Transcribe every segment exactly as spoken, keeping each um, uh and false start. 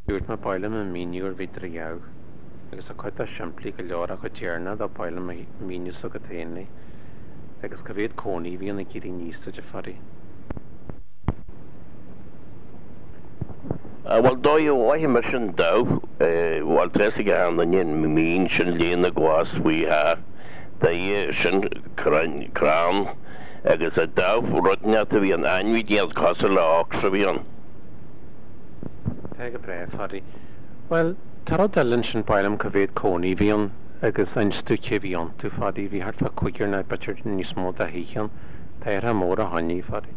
Dúirt me bailile a míniúr vidra jou, agus a chuid a siimplí go leor a chu tíarna a bailile míniu sa go taanaí, agus go bhéad cónaí bhíon na gcíí níosta de farí. Uh, well, do you why you mission do? Uh, well, dressing on the nin mean shin lean the guas we ha the shin cran cran. Agus a dow rotten out to be an annual deal castle oxavion. Take a breath, farí. Well, tarad dylan sin bailile go bhéad cónaí bhíon agus ein stúce bhíon tú farí bhí hart fa cuiigir na bitir níos mó a hían, tá ar a mór a haní farí.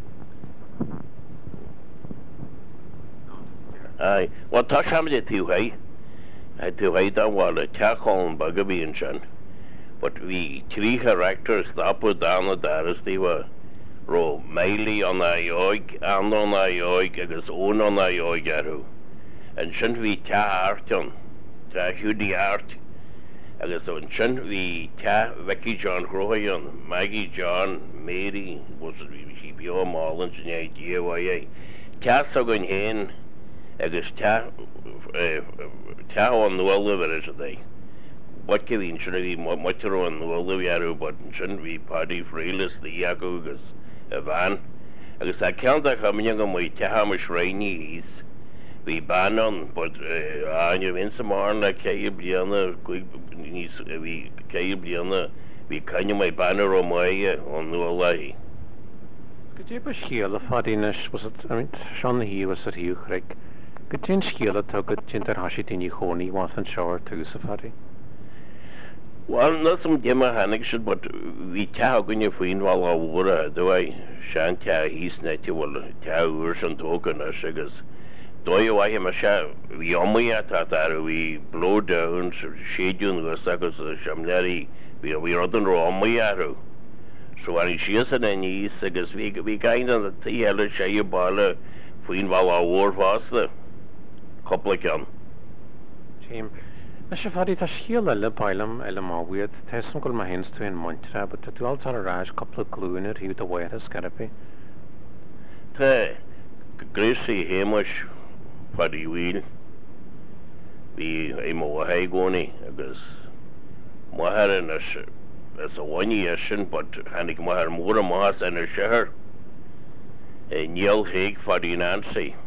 Aye, well, touch how many two hay? I do hay down while a tackle bug of being shan. But we three characters that put down the Darius, they were ro Miley on a yoig, and on a yoig, agus own on a yoig, and shouldn't we ta art on, ta Judy art, agus on shouldn't we ta Vicky John Croyan, Maggie John, Mary, was she be all Marlins and the idea why ta so going in. Agus ta ta on the well of it is a day. What can we should be much on the well of yaru, but shouldn't be party freeless the yagogas a van. Agus I can't come young on my tahamish rainy is we ban on, but on your in some morning like Kayabliana, we Kayabliana, we can my banner on my on the way. Could you be schiel fadiness was it I mean Sean he was at Hugh Creek. Go tin scéala tá go tintar hasí daoine chonaí was an seir túgus a farí. Well, not some dimmer hannig should, but we tell when you find while I were, do I shan't tell he's net you will tell yours and token us, because do you I him a shot? We only at that we blow down, shade you in the circles of the Shamleri, we are we are the wrong way at her. So when she is in any east, because we we kind of the yellow shay ball, find while I were was the couple of them. Jim. Na sé fadí tá scéal eile bailm eile máhuiad, teism goil ma hens tú in Mointre, but tá tú altar a ráis couple of glúin ar hiú a bhair a scarpi. Tá gréisi héimeis fadí bhíl, bhí é mó a haigónaí agus maithar in as a bhaine sin, but hanig maithar mór a más in a sehar é níl héig fadí Nancy.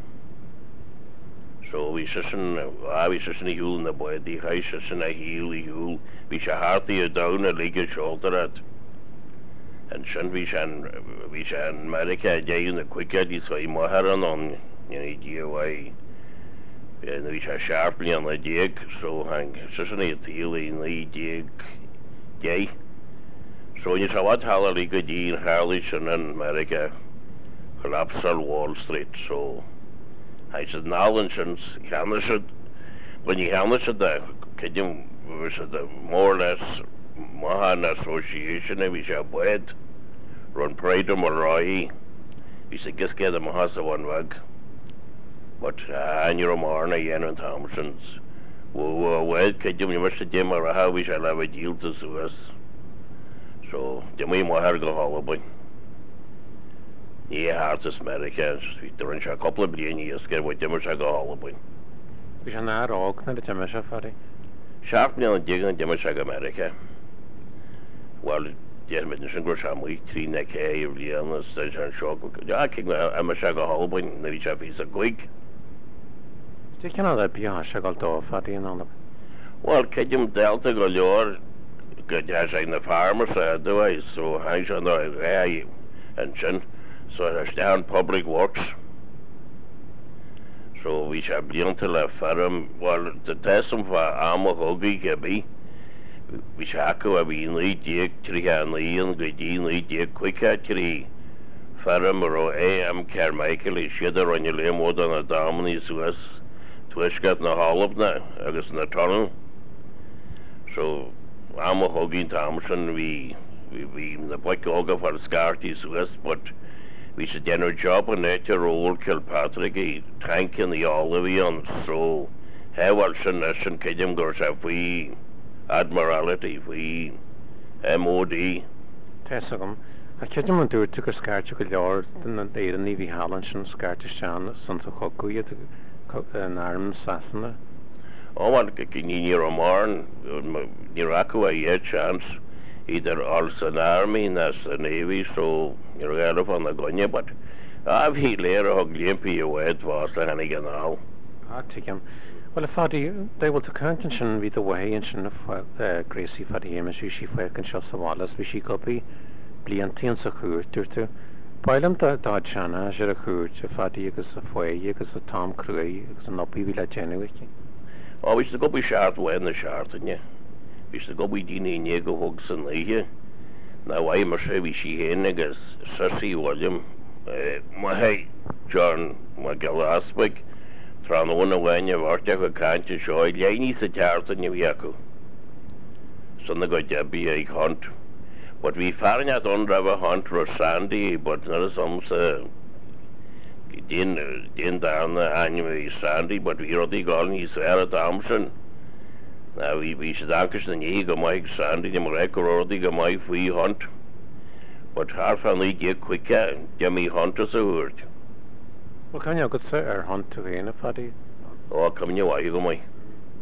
So we sissin, ah, we sissin a hule in the boy, the high sissin a heel, a hule. We shall hearty a down a leg a shoulder at. And shan we shan, we shan America day in the quick eddy, so I'm moharan on, you know, dear way. And we shall sharply on the dig, so hang, sissin a heel in the dig, day. So you shall what Hallelujah good in Harlish and in America collapse on Wall Street, so. I said, Nalensons, Hannes, when you Hannes at the, can you, was it the more or less Mahan Association, and we shall wed, run Pride of Marai. We said, just get them a house of one wag. But, uh, and you're a morning, Yen and Thompson's. Well, wed, can you, you must have dim or how we shall have a deal to sue us. So, the way my hair go holiday. Yeah, artist America, we turn a couple of billion years, get what Dimmer shall go all about. We shall not rock, not a Timisha Fari. Sharp nail and digging Dimmer shall America. Well, gentlemen, the single shall we three neck hay of the illness, such and shock. I can I'm a shag a hole, but maybe shall be so quick. Stick another beyond Shagal door, Fari and all of it. Well, can you delta go your good as in the farmer said, do I? So I shall know, hey, and shin. So there's down public works. So we shall be until a farm. Well, the test of Amo Huggy Gibby. We shall go a wee lead dig, three and Lee and good dean lead dig quick at three. Farm or A M Carmichael is shidder on your lame wood on a dominant Swiss. Twish got in the hall of now, I guess in the tunnel. So Amo Huggy Thompson, we we we the black ogre for the Scarty Swiss, but we should do our job on that your old Kilpatrick, a tank in the Olivian, so how well should this and Kidam goes if we Admiralty, if we M O D. Tessagum, I can't even do it to a scar to a yard, and they didn't even Hallenson, scar to Shan, sons of Hokuya, an arm sasana. Óhain go ní amárn ní acu a dhé chance either als an army na sa navy so you're gael on the gunja but I've he later a glimpy away was like an again now. Ah, tigan. Well, if Fadi, they will to contention with the way and shin of uh, Gracie Fadi him as you she work and shall savalas we she copy bliantian so good to Poilem da da chana jera good to Fadi because of way because of Tom Cruy because of not be villa genuine. Oh, we should go be short when the short and yeah. We should go be dini nego hugs and lay now I must say we she hen because Sussy William uh, my hey John my Galaswick Tran one when you worked a can't you show yeah needs a chart and you yaku. So the good job be a hunt. But we found out on a hunt for Sandy, but not some uh din din down the annual Sandy, but we already gone he's Sarah Thompson. Now we we should anchor the Niga Mike Sandy, the record already got my free hunt. But half only get quicker, Jimmy Hunter's a word. Well, can you go say our hunt to the Fadi? Oh, come your way, go my.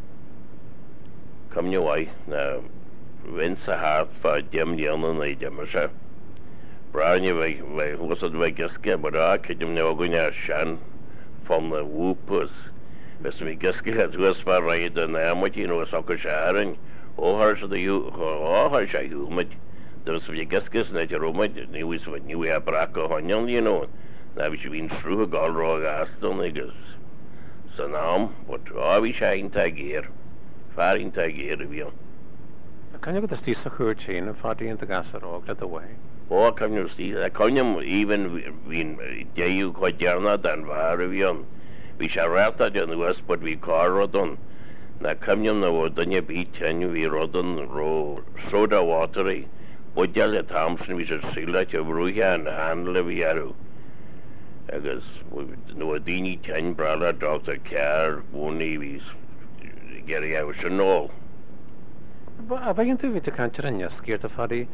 Come your way. Now, when's a half for Jim Young and I, Jim, sir? Brown, you was it like a skin, but I could you never go near Shan from the whoopers. Mister McGiskey has was for right and I'm what you know, a soccer sharing. Oh, hers the you, oh, hers I do, but there's McGiskey's not your room, and he was when you have Braco Honyon, you know. Now we should be in through a gold rog aston, I guess. So now, but oh, we shine tag here. Faring tag here, if you. Can you go to see so good chain of Fadi and the gas at all the way? Oh, come you see, I can't even when day you quite yarna than Varian. We shall wrap that in the west, but we car rodon. Now come you know, then you beat and we rodon row soda watery. But yell at Thompson, we should see like a bruja and handle we are. I guess we know Dini ten brother, Doctor Carr, Bonnie, we get it out to know. But I begin to be the country and you're scared of Fadi.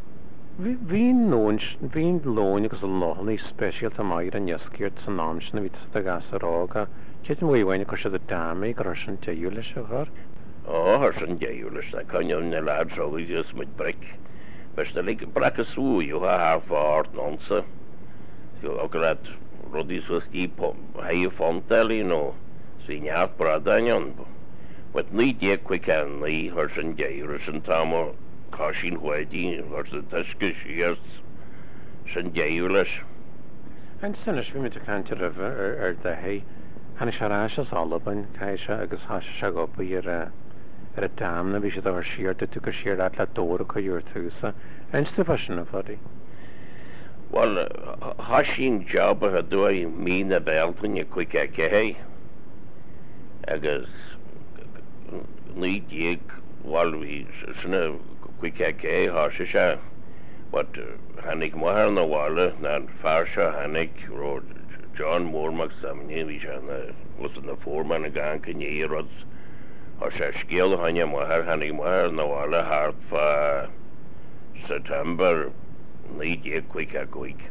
We know, we know, because a lonely special to my and you're scared to nomination with the gas at all. Kitchen way when you could the dam, a Russian Jayulish of her. Oh, Russian Jayulish, I can't even the lads so we just with brick. But the like brackets who you have for nonsense. You look at Roddy's was deep, high fontel, you know, so you have Bradanion. But need ye quick and lay Russian Jayulish and Tomo. Caution Whitey, what's the Tuskish years, Saint Jayulish. And Sinish, we met a country river or the hay, and Sharashas Oliban, Kaisha, Agus Hashago, here at a dam, and we should have shared it took a share at La Dora, Coyor Tusa, and Stefan of Fadi. Well, Hashing job, do I mean a belt when you quick a kay? Agus need ye, while we, quick kay, Hashisha, but Hannick Mahar na Walla, Nan Farsha, Hannick, Road, John Mormack, Samni, Vishan, was in the foreman a gang, can ye rods, Hasha skill, Hanya Mahar, Hannick Mahar na Walla, hard for September, need ye quick a quick.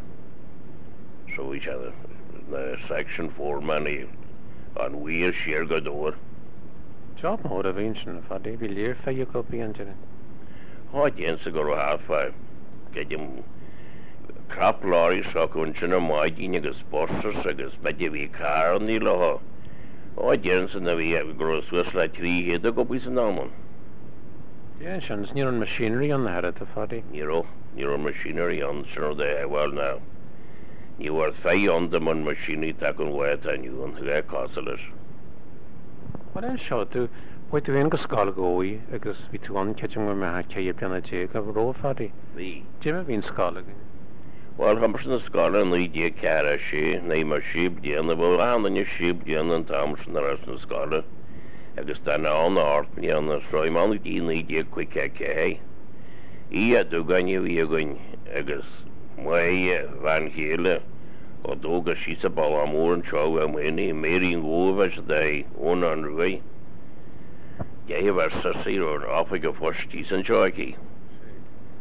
So we shall the section foreman on Weir Sheer Godor. Job motivation of Fadi, will you for your copy and Oh, Jens go half five. Get him crap lorry sock on China Margin, you guess bosses, I guess, but you be car on the law. Oh, Jens and we have gross was like three here to go with the normal. Yeah, Shan's near on machinery on the head of the Fadi. Neuro, neuro machinery on so they well now. You are five on them on machinery, taking wet and you on the costless. What I shot to. Wait to end school go I guess we to one catching with my kay piano jake of row Fadi. The Jimmy been school again. Well, Humberson the scholar and lead ye cara she, name a sheep, the end of all, and your sheep, the end and Thompson the rest of the scholar. I guess then on the art, me on the soy man, the lead ye quick kay. He had to go you going, I guess, my Van Hele, or Doga she's a ball more and show and winning, marrying over they own on the way. Yeah, was Sussy or Africa first decent jockey.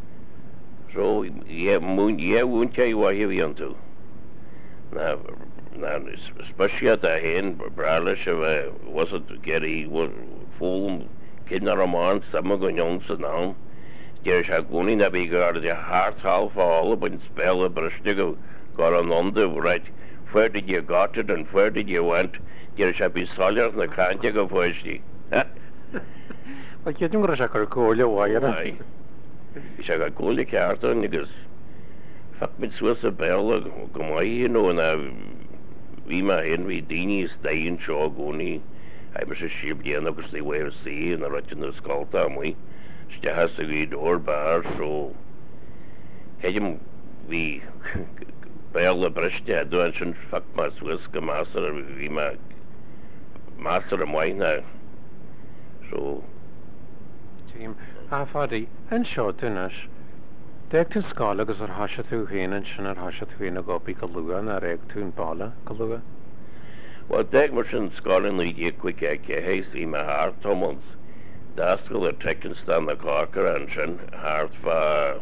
So, yeah, moon, yeah, won't tell you what you want to. Now, na spesial da hen brale se was het geri vol kinder man samen go jong se naam der is goni na be gar de hart half all op een spelle brustige got on onder right where did you got it and where did you went der is be solid na krantje go voisti Wel, je dwi'n gwrs ac ar y gôl o wair. Is ga gole kaarten nigus fak met soos a belle kom hy no na wie ma hen wie dini stein cho goni hy was a ship die no gus die way see en rat in the skalta moi sta has ge door bar so kem wie belle breste do en schon fak ma soos gemaster wie ma master moi na so Team, a fadi, yn sio dynas, deg ti'n sgol agos ar hasio thw hyn yn sy'n ar hasio thw hyn o gobi galwa na reg thw'n bala galwa? Wel, deg mor sy'n sgol yn lydi quick ag heis i ma hart tomons. Dasgol er tekken stan na karker en sy'n hart fa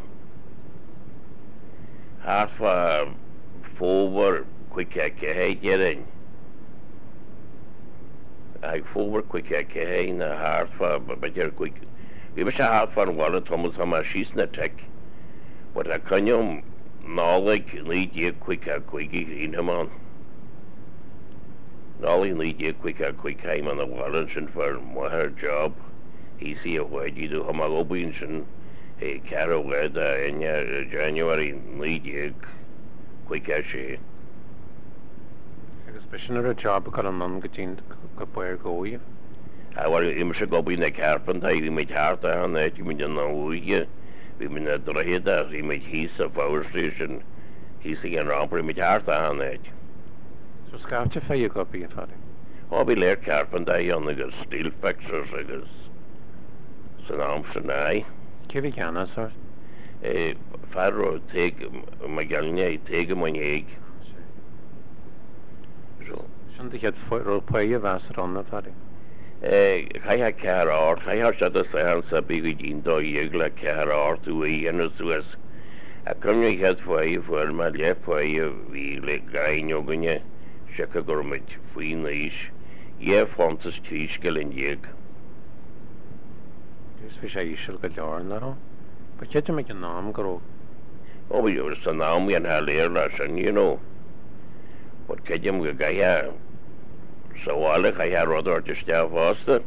hart fa forward quick ag hei gering. Ag forward quick ag hei na hart fa bedjer quick Vi was hard van wallen Thomas ham schießen attack. Wat a kan je nalig lead je quick a quick in him on. Nalig lead je quick a quick came on the wallen for more job. He see a way you do ham obinchen a carol led in January lead je quick a she. Especially ar y job gael yn non gyda'n gybwyr gwyf. I was immer go in the carpenter, we made hard on that, you mean no we we mean the Drehida, he made his of our station, he's singing around pretty much hard on that. So scarf je fe je gobi yn fadi? Oh, we learned carpenter on the steel fixers, I guess. So now I'm saying, I. Cyfi gana, sir? Eh, Faro take my galnia, take him on egg. So. Sian di gyd rôl pwy y fas ar onna fadi? Eh, kai ha car art, kai ha shada san sa big in do yegla car art we and as was a come you had for you for my life for you we le gain you gunye shaka gormit fui nish ye fontes tischkel in jeg Dus fi sé isel go leor na ro. But je me yn naam gro. oh we were so now we and ha leer and you know what kajem ga gaya so all I had rather just down faster.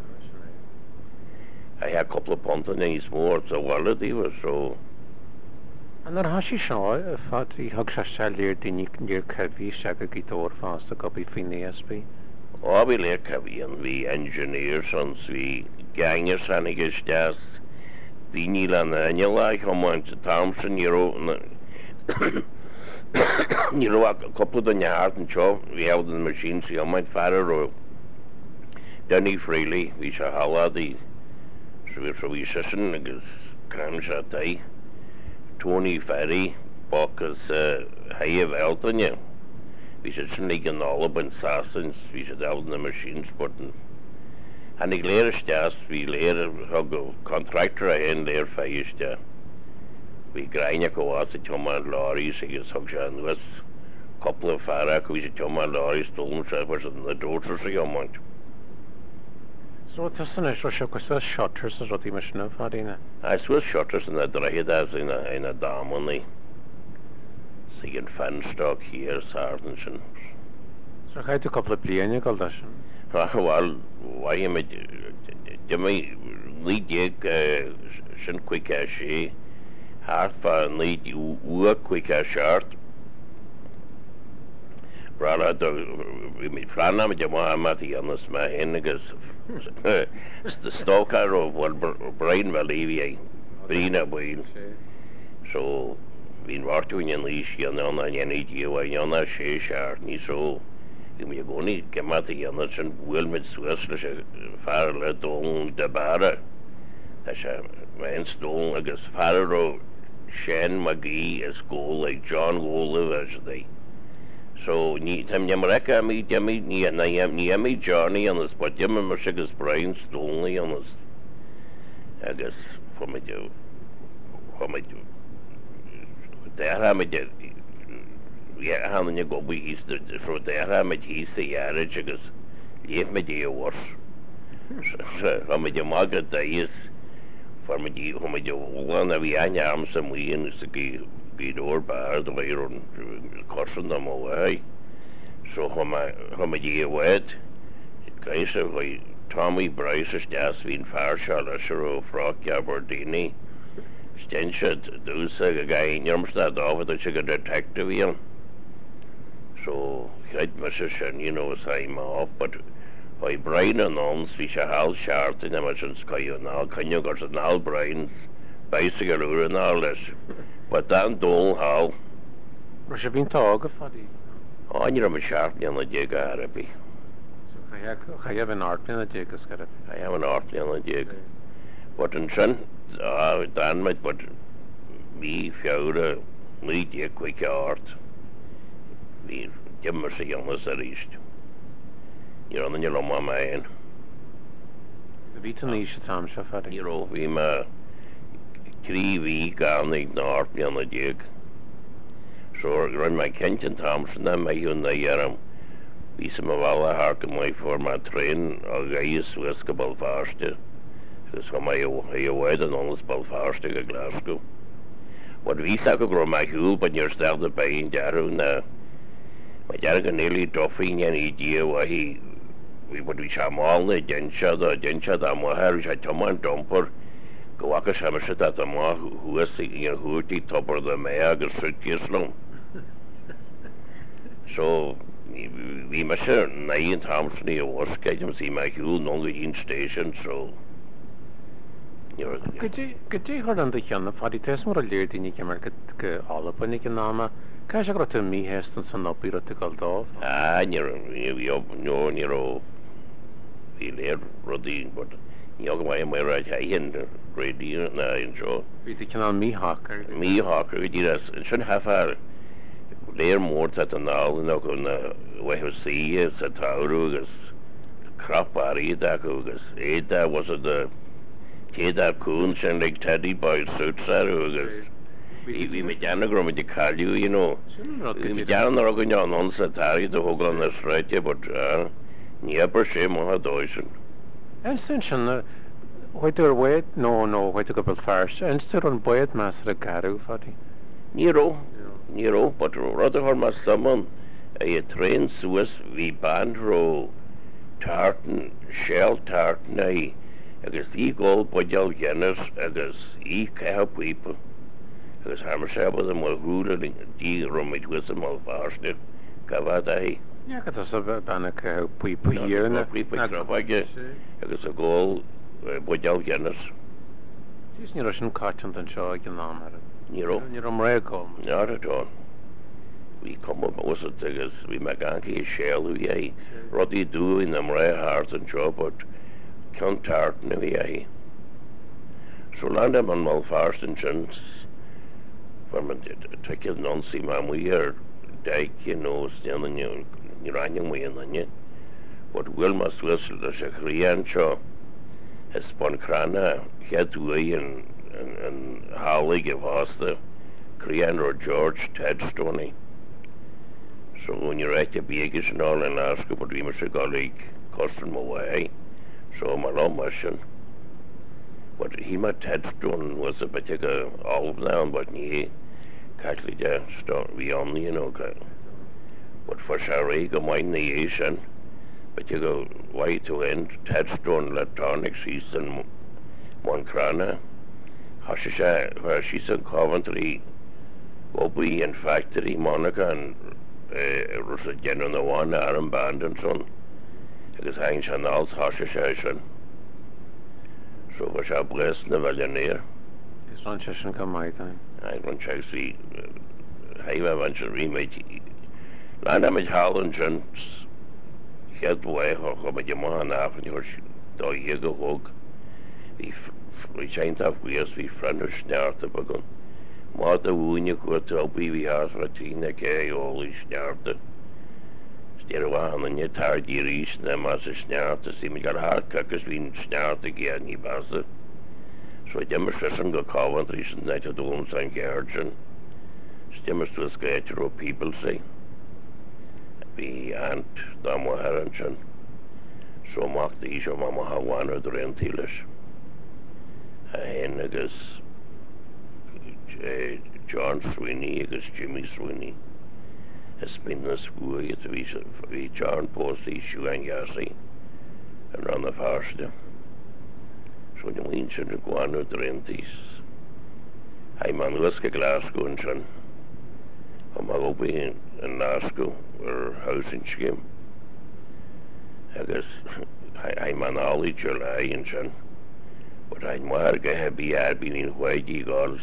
I had a couple of pontoons more, so well it was so. An ar hasi sio, fad i hog sa selir dyn ni'r cyfi seg y gydor fas o gobi ffyn E S B? Oh, we leer cavi and we engineers and we gangers and I guess that's the Nilan and you like how much Thompson you know. You know, a couple of the yard and job, we have the machines, so you might fire or Danny Freely, we shall have the so we're so we session, I guess, crams at day, Tony Ferry, Bocas, uh, high of Elton, yeah. We should sneak in all up in Sassins, we should have the machines, but and the later stairs, we later have a contractor in there for you, yeah. We grind go out to Thomas lorries, I guess, Hogshan was a couple of Farak, we said Thomas lorries, stolen servers, and the daughters of your month. So tas yn eisiau sio gwrs o'r shutters o'r rodi mysyn o fadi na? I suppose shutters in the Drehidas in a, in a dam on the seeing fan stock here, Sardens and. So ga i dy couple of blian i gael da sy'n? Well, why am I, Jimmy, lead you, shin quick as she. Hard for need you work quick as short. Brother, we meet Frana with your Mohammed on this my hennigas. The stalker of what Brian Valley, Brina Wheel. So, being working in leash, you know, and you need you, and you're not share short, and so. You go need come out the others and will with Swiss, far let on the barra. That's a man's stone, I guess, Farrow. Shan McGee is goal like John Wooler as they. So ni tam Yamareka me Yami ni and I am Yami Johnny on this, but Yam Mashigas brains only on this. I guess for me to for me to there I made hanna go bu hí fro déra me hí sa jarre agus léef me dé wars ha me de magad da is for me ho me de ólan a vi einarm sem wien is gi gi oorbaar de we an korsen am óhai so ha me dé wed Kreise hoi Tommy Bryce jas vín farsha a suro frog Aberdeen Stenshed dúsa a guy Njormstad over a sugar detective ian. So I'd miss you know as I'm off, but by Brian and ons we shall hal shart in emergence kayo now can you got an all Brian's bicycle and all this. But then dole how Ros a bhín tág a fadí. on you're a sharp on the jig Arabi. Cha heb an artlin a dégus gar. I have an art on the jig. But in son uh dan met but me fjoude me jig quick art. We gimmer sig on the east. You're on the yellow mama in. A bhí tan níos tam se fadí. You know, we ma three week on the north on the jig. So run my Kenton Thompson and my yuna yaram. We some of our hark my for my train or guys Weska Belfast. Because when my you wed and almost Belfast to Glasgow. What we sack grow my hule, but you're started by in Jaru now. My Jargon nearly duffing any idea why he we would be shamal the Gensha the Gensha the Mohar I Toman Dumper. Go a Shamashat at the Ma who was thinking a hooty top of the Mayag or Sutkislam. So we must say nine Thompson was getting see my hule no in station so you're Gydí hor an dichan fadí tes mar a léir ní mar go álapanig an náma Ca se grot mí hestan san opí rot gal dá. Ah, you're you no you're we lear rodin but you go my my right hand radio na enjoy. Bhí cinál mí hacker. Me hawker diras should have a leer more at an all no go na we see is a taurugus crap ari da gogus eta was it the Teda coons and like teddy boy suits arugus. We me janagram with the callu, you know. We jan the rogan on satari the hog on the straight, but uh near per shame on a dozen. En sin why do wait no no why to go first and still on boyd master a caru fadí. Nero Nero but rather for my summon a train Swiss we band row tartan shell tartan I agus í ggóil buideal dhéanas agus í cetha people agus har mar seba am húla dí romid wis am fáste gabhad é. Ja go sa banna cetha people dhéarna aige agus a ggóil buideal dhéanas. Tís ní sin cáint an seo ag an námara. Ní ro Ní rom réáil. Not at all. We come up was it agus we me ganci séalú é rodí dú in am ré hart an seo but Contart na vi so land am an mal fast and chance for man take it non see man we are dike you know standing you you running we in you but will must whistle the shakrian show has spun crana had to way and and and Holly give us the Crean or George Ted Stoney so when you're at the biggest and all and ask but we must go like custom away. So my long mission, but he might headstone was a particular olive now, but he actually just start beyond you know. But for sure, go mind the Asian, but you go way to end headstone electronics. He's in Moncrana, Hashisha, where she's in Coventry, Bobby and Factory, Monica, and uh, Russell Jen on the one Aaron Band and son. Agus hain se nált hasise sin. So go se bless na bhealnéir. Is ran se sin go maiid. Ag ran se sí haimh van se riméid. Lá na mid hálan sin chead bhé go me de má náfan hor dá hé go hog. Bhí seint af ghuias bhí frianú snearta bagan. Má a bhúine go tobí bhí hás ra tína cé ólí snearta. There was an entire series that was a snart to see me got hard because we snart again he was it. So I demonstration go Coventry and night of the Women's and Garden. Dimmers was Gaetro people say. Be aunt Damo Harrington. So mocked the Isha Mama Hawana the Rentilis. And I guess John Sweeney, I guess Jimmy Sweeney. Has been the school to be John Post issue and Yassi and run the first. So you mean to go on with the renties. I'm on Liska Glasgow and son. I'm a be in Glasgow or housing scheme. I guess I'm on all each July and son. But I'm more going to be I've been in Whitey Girls.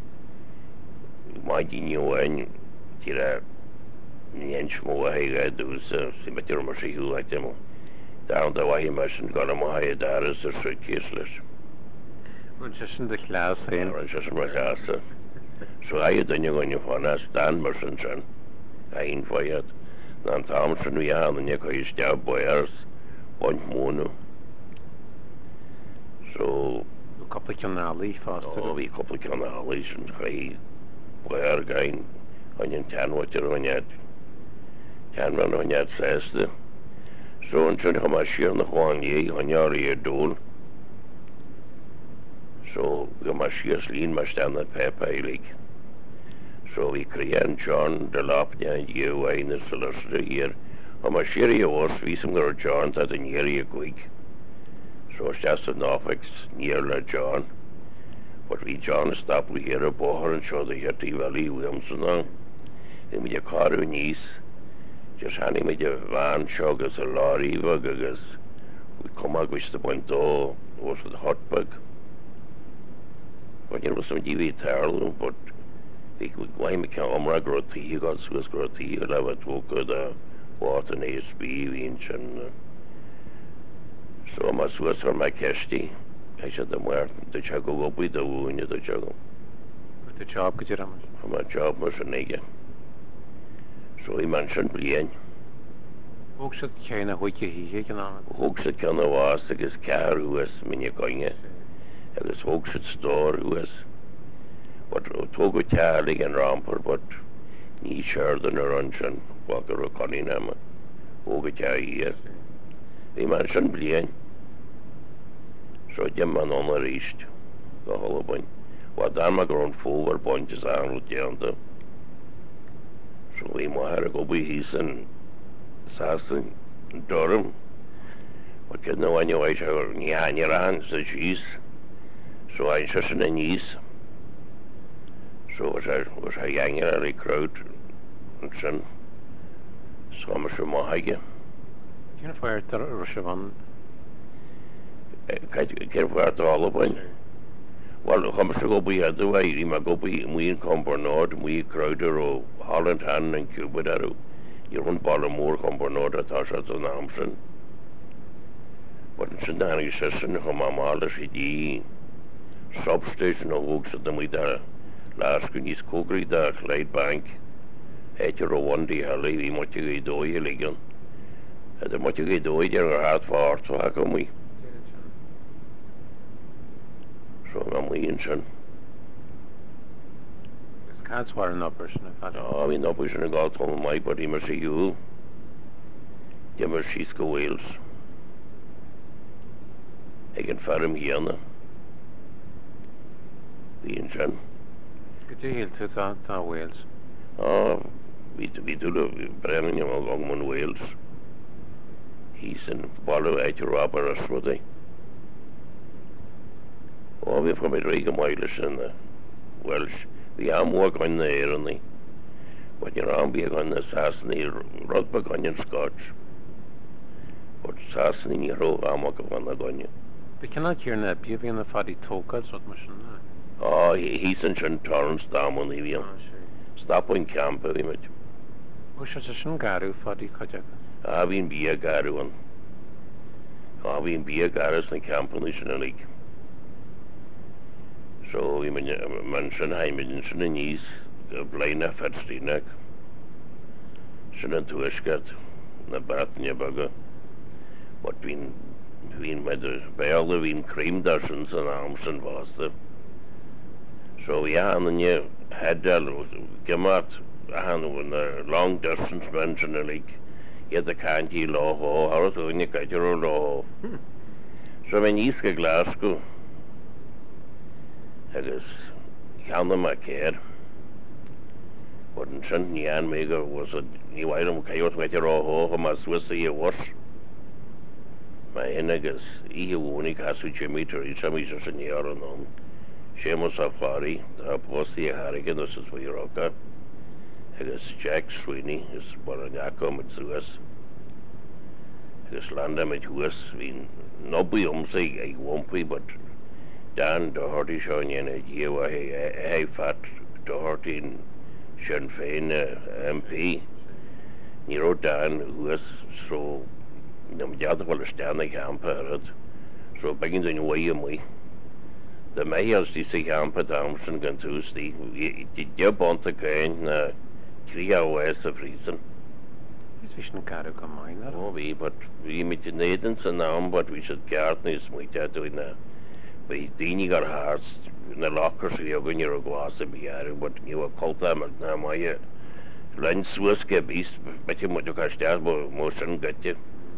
My new one, Tira. Niens mo hij gaat dus ze met de machine hoe het hem down the way machine got him high daar is er so kisles Und just in the class en in. just maar gas so hij dan je gaan je van as staan machine zijn hij inviteerd dan Thompson we aan en je kan je stel boyers want mono so A couple of canali faster. oh we couple canals and hij boyer gaan on je tan wat je on je Can run on that says the so and should have my share in the one ye on your ear dole. So we my shears lean my stand that pepper like. So we create John the lap and you in the solicitor here. On my share you was we some girl John that in year you quick. So it's just an office near la John. But we John stop we hear a boher and show the Yeti Valley Williamson on. Then we a car in east. Just handy me the van shog as a lorry agus we come out with the point though was the hot bug. But you know some T V terrible but we could why me can umra grow tea got Swiss grow tea I have a talk the water and S B inch and so my Swiss or my casty. I said them where the chago go with the wound the chago. With the job could you run? From my job was a nigga. So he mentioned Blian. Ook should kind of what you hear can on. Hooks it can was agus car who was when you going it. Agus hooks it store who was what togo Charlie and Romper but ni sure than a runch and walker o Coninham. Hoga here. He mentioned Blian. So Jim man on the reached the whole point. What damn grown forward point is on with the So we might have go be he's in Sasson Durham. But you know anyway so yeah and your hands the cheese. So I just in the knees. So was I was I young early crowd and son. So I'm sure my high. You know where the Rushavan Can't wear the all up Well, I'm sure go be other way. You might go be we in Cumbernauld, we Crowder or Holland Hand and Cuba there. You run Baltimore, Cumbernauld, at Tasha's and Amson. But it's an any system from my mother's the substation of Hooks at the Mida last when he's cookery there, Clyde Bank. At your one day, I'll leave him what you do, you ligon. At the what you do, you're hard for, so how come we? So I'm waiting, son. This cat's wearing up person if I don't. Oh, I mean, no pushing a god home, my body must see you. You must see go Wales. I can fire him here now. Waiting, son. Could you heal to that, that Wales? Oh, we do, we do the Brennan, you know, along in Wales. He's in Barlow, at your robber, or Swathy. Oh, we're from Rodrigo Miles in the Welsh. We are more going there on the but you're on being on the Sassany Rugby on your Scotch. But Sassany your old amok on the gun. We cannot hear that beauty in the fatty tokens what machine. Oh, he's in St. Torrance down on the wheel. Stop on camp with him. Oh, such a shangaru fatty kajak. I've been be a garu one. I've been be a garus in camp on the League. So we mentioned I mentioned in East, a blind of Fedstinek. Shouldn't to Ishkat, the bat in your bugger. What been been by the barrel, been cream dozens and arms and was the So yeah, and you had that gemacht aan een long distance mensen en ik je de kantje loog ho houdt en je kan je loog. So when you go Glasgow, it is Hannah McCare. Wouldn't send me an mega was a new item coyote with your ho my Swiss ye was. My enegas e woni casu Jimmy to reach some is a year on. Seamus Safari, the Apostle Harrigan, this is where you're okay. It is Jack Sweeney, is Baranaco with Suez. It is Landa with Wes, being nobody umsay, I won't be, but Dan Doherty showing in a year, a fat Doherty in Sinn Féin M P. You wrote Dan, who is so, the Majata will stand the camp, so begging the new way of me. The mayors die sig aan på damsen kan tus die die je bont te gaan na kria west of Friesen. Is vi schon karo gemeiner. Oh wie but wie mit den Nedens naam but we should garden is mit dat in na bei diniger hearts na lockers wie ook in your glass be are but you a cult them na my lunch was gebis but you moet ook stel bo motion get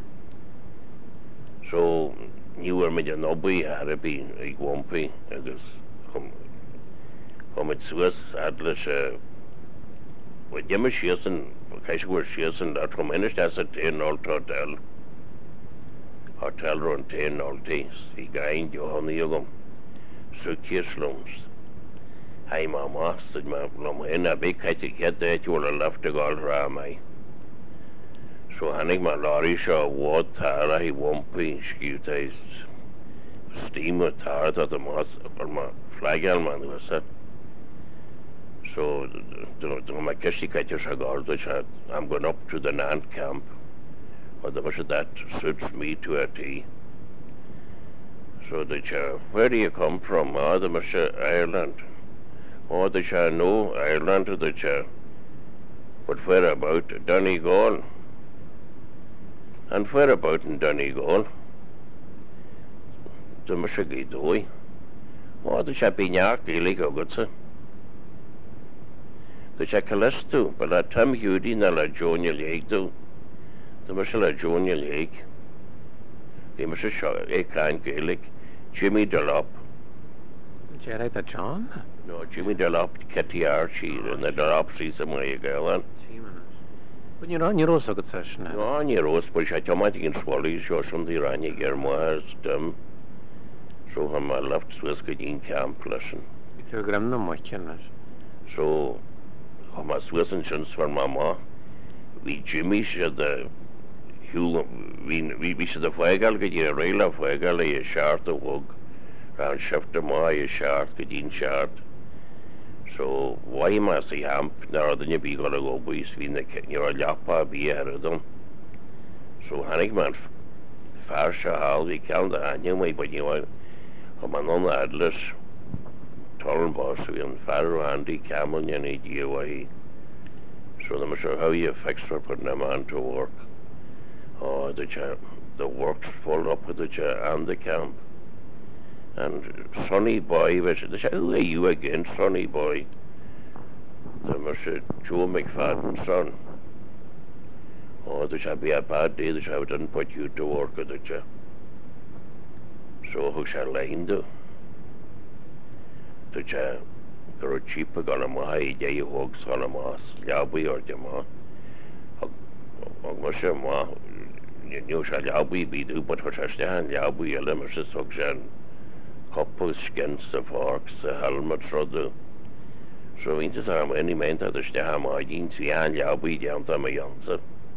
so you were met een nobby Arabi, ik wompie, dus kom, kom het Swiss, adles, wat je me schiessen, kijk hoe schiessen, dat kom in is dat het een oud hotel, hotel rond een oudties, ik ga in Johanna jogom, zoekje slums, hij mama, dat maar om in een week had ik het dat je wel left te gaan ramen. So han ik maar lorry show wat tar hij wompie schiet hij steamer tar dat de mas per ma flagal man was het. So the the my kishi catcher shagar which I'm going up to the Nant camp. But the was that suits me to a T. So the uh, where do you come from? Oh, the was Ireland. Oh, the uh, no Ireland to the uh, but where about Donegal? And whereabout in Donegal, the Michigan doy. Oh, the Chapignac, the Ligo Gutsa. The Chacalastu, but la Tam Hudi, na la Junior Lake do. The Michela Junior Lake. The Michela a kind Gaelic. Jimmy Delop. Jerry the John? No, Jimmy Delop, Kitty Archie, and the Delop season where you go. But you're on your also good session. No, on your rose, but I come out in Swally, show some the Rani Germoirs, dumb. So I'm a left Swiss in camp lesson. It's a gram no much, So I'm a Swiss and chance for Mama. We Jimmy should the Hugh, we we should the Fuegal get your rail of Fuegal, a shart of wog, and shift the my a shart, get in shart. So why must I hamp now than you be gonna go boys in the your lapa be out of them. So Hanigman far shall we count the annual but you know I'm an unadless torn boss and far Andy Camel you need you away. So they must show how you fix for putting them on to work. Oh the cha the work's full up with the cha and the camp. And Sonny Boy was they said, who are you again, Sonny Boy? They must say, Joe McFadden's son. Oh, there shall be a bad day, they shall didn't put you to work with it, yeah. So who shall I do? The cha grow cheap a gun a ma, a day hogs on a ma, slabby or the ma. Og must say, ma, you shall yabby be do, but what shall stand yabby, a limit is so couple skins, the forks, the helmets, rather. So in this time, any man that is the ham, I didn't see hand yabby down to my answer.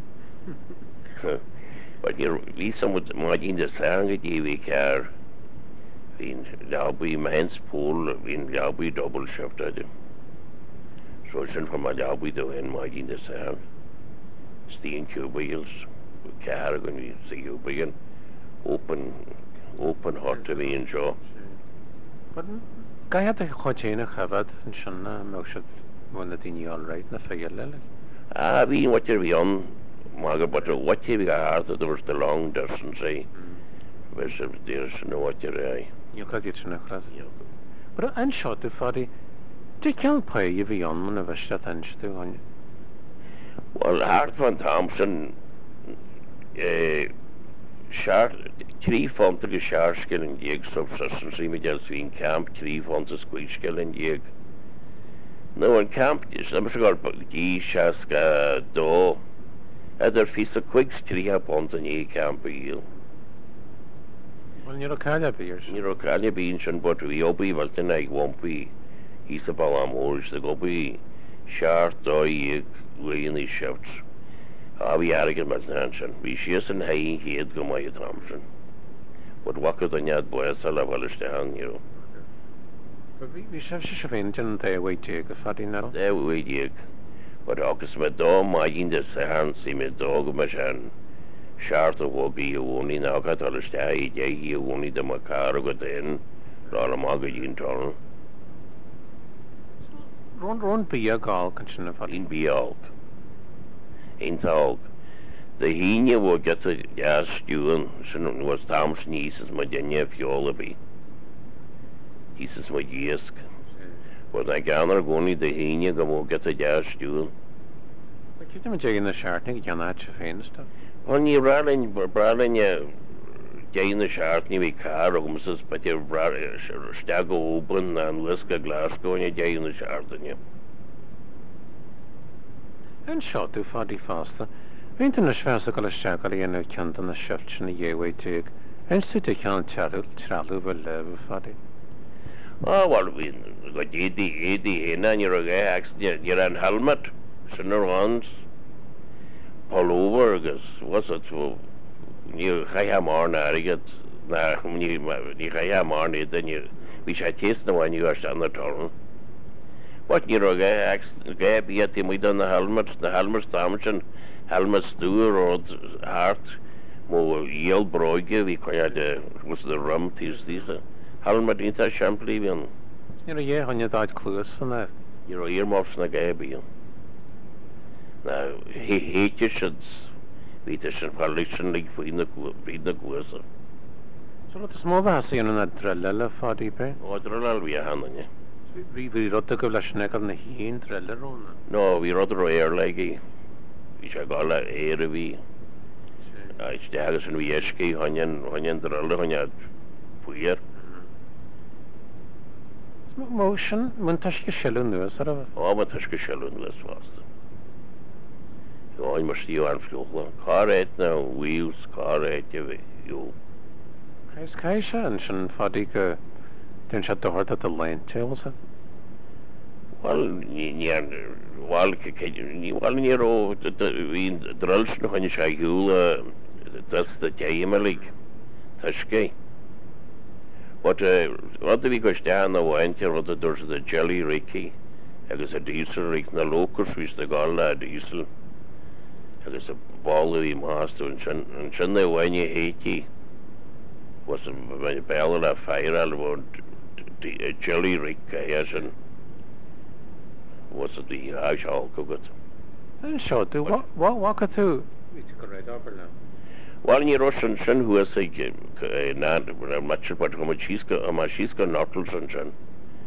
But you we some would imagine the sang it we care. In yabby man's pool, in yabby double shifted. So since from my yabby to imagine the sang. Steam cubicles, car going to see you begin. Open, open hot to me and show. But ga had the Hojina Havad and Shana Moshad one that in you all right, na figure lily. Ah, we what you're beyond, Margaret, but what you got there was the long distance, eh? Where's there's no what you're eh? You got it in a class. But I'm shot the fatty Dy cael pwy i fi on mwyn y fysio then sydd yw hon. Well, Hart van Thompson, uh, Shar, three fonte ge Sharskill in Dieg subsistence met als wie in camp, three fonte squeezkill in Dieg. Nou, in camp is dan misschien al die Shaska do. Het er vies quicks three upon in je camp hier. Wel, ni'n o cael beers. Ni ro kalje bean but we obi wel ten ik won't be. He's a ball am oors the go be. Shar do je we in die shifts. Ah, we are again met Nansen. We shees en hij heet go my Thompson. But what could on yet boys all wel staan you. Vi sef sy'n fynd yn dde weithio gyffadi nawr. There we dig. But agus met do my in the sand see me dog me shan. Shart of wogi uni now got all stay je he uni the macar go den. Rala maga in torn. Rond rond bi a gal kan sy'n y In Bialk. In Talk. The hinia will get the gas stewing, so was Thompson nieces my denya fiolabi. Nieces my yesk. But I gather going the hinia go will get the gas stewing. Kijk je met je in de schaart, ik kan het je fijn staan. When you rallying, rallying, you gain the shart, you make car, or Missus But you stago open and whisker Glasgow, and you gain the shart, and you. En sio, dw ffadi fasta. Fynd yn y sfers o gael y siagol i enw cant yn y sift yn y iewe tig. En sydd y cael tralw, tralw fel lef y ffadi. Oh, well, we got eighty, eighty, and you're a guy, you're an helmet, sinner ones. All over, because what's it so? You have more now, you get now when you you have more, then you we should taste the one you are standing turn. What you're a guy, guy be at him, we done the helmets, the helmets damage and helmets do road heart, more yell broige, we call the was the rum, these these helmet in that champion. You're a year on your died close on that. You're earmuffs in the guy be. Now, he hate you should be the politician like for in the in the course. So what is more vas yn yna drelel y ffadi pe? Oh, drall we a hand on you. Vi vi rod y gyflasneg ar na hi'n drelel o'n. No, we rather air like we shall go la air we. I stagas and we eski honyan honyan drall honyan puer. Motion, mun taske shelun nu, sar av. Oh, man taske shelun les fast. Ja, je moest je aanvlogen. Car uit nou, wheels, car uit je, jo. Hij is kaisha en sy'n ffadi gy... Dyn sy'n dod at y leint, was it? Wel, ni aan, wel, ni wel ni ro, wi'n drals nog aan je schaigul, dat is dat jij me lig, taske. Wat, wat we gestaan nou eindje, wat het door de jelly ricky, er is een diesel rik na lokers, wist de gala diesel. Agus a ball i master and shin and shin they when you hate ye was a bell a fire all about the jelly rick yes and was it the house all cooked. En sio, dw what what what could do? We took a red over now. Well in Russian shin who is like not much but how much she's got how much she's got nottles and shin.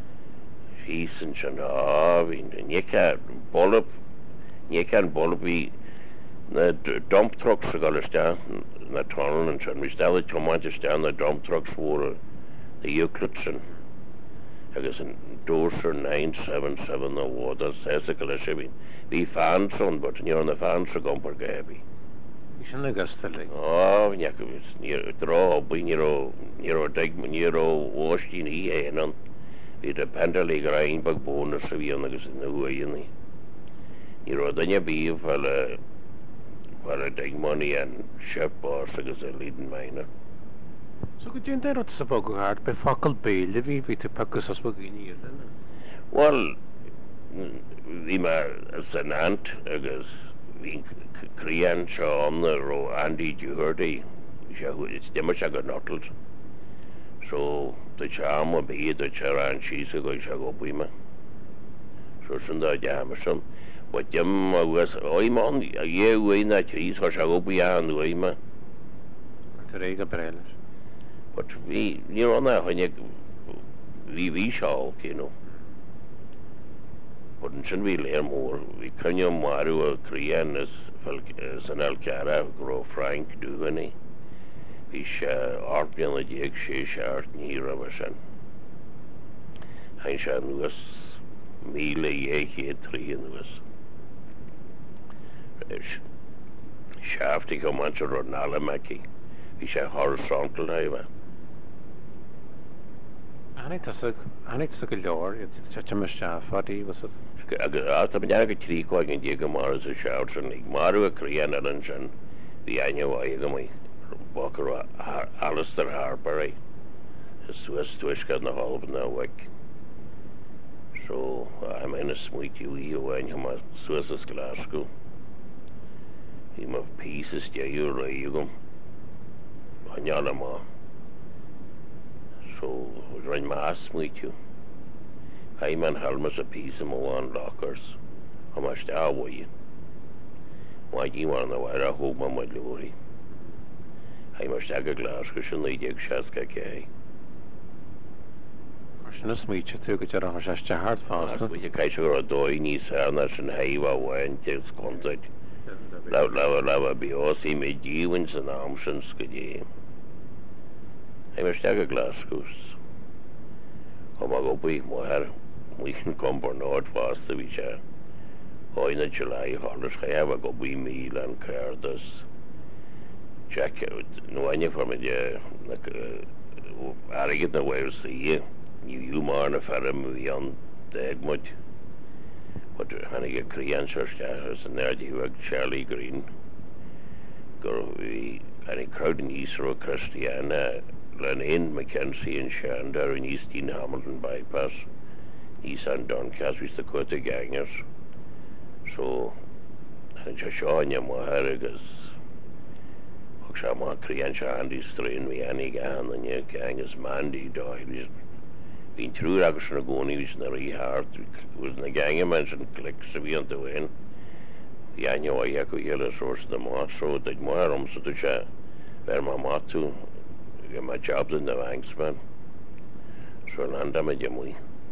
She's and shin ah and you can't ball up you can't ball up na dump trucks are gonna stand na tunnel and shin we still come on to stand the dump trucks for the Euclids and I guess in Dorser nine seven seven the water says the Galatian be fans on but you're on the fans are going per gaby. Sy'n y gystal Oh, yeah, near draw when you're you're dig when you're washed in here and it dependently grind bag bonus of you on the way in the you're then you be for a for a dig money and ship boss as a leading miner. So could you enter at Sabogu hard by focal bail if we to Pacus as Bogini? Well, we ma as an aunt, I guess. We Krian Sean or Andy Juherty, it's Demish I got notled. So the charm will be the charan she's a go shall go bima. So Sunday Jamerson. But Jim was I'm on a year way in that trees or shall go beyond the way ma. But we you know now when you we we shall, you know. But in sin vi leir mór, vi cynio maru a Krian as san alcara gro Frank Dugani. Vi se artbian a dieg sé se art ní raba sin. Hain se nuas míle é hé trí nuas. Shafty go mancha Ronala Mackie. Vi se horizontal haiva. Anit as a anit as a galore, it's such a mishafati was it. Alta bnyana go trí go gin diega mar as a shout san ig maru a Krian an sin the anya wa iga mai Walker Alistair Harper is Swiss Twishka na halb na wick. So I'm in a sweet you you and him a Swiss Glasgow. Him of pieces ja you rayugum. Anyala ma. So run mass sweet you. Hey man helmas a piece of one lockers. How much da were you? Why you want to wear a hope on my glory? I must take a glass cushion the dig shaska kay. Sin is smíte tú go dear an seiste hard fásta. We can go a dói ní sánas an haiva wain tis contact. Law law law be osi me jiwins an amsens gedé. I must take a glass goose. Kom a go bui moher. We can come for nord fast we shall. Oh in July holidays I have a go bui meal and cardas. Check out no any for me yeah like uh I get the way to see you. You you man a fer mu on dead much. But honey a Korean church as an there you Charlie Green. Go we any crowd in East Road Christiana Lenin Mackenzie and Shander in East Dean Hamilton bypass. East and Doncaster the Quota gangers. So and just showing you more herigas. Oksama Korean Shandy strain we any gang and your gang is Mandy died. Been through agus na goni was na ri hard was na gang of mention click so we on the win. The annual I go yellow source the ma so that more um so to chat where my matu get my jobs in the banks man. So landa me jamui.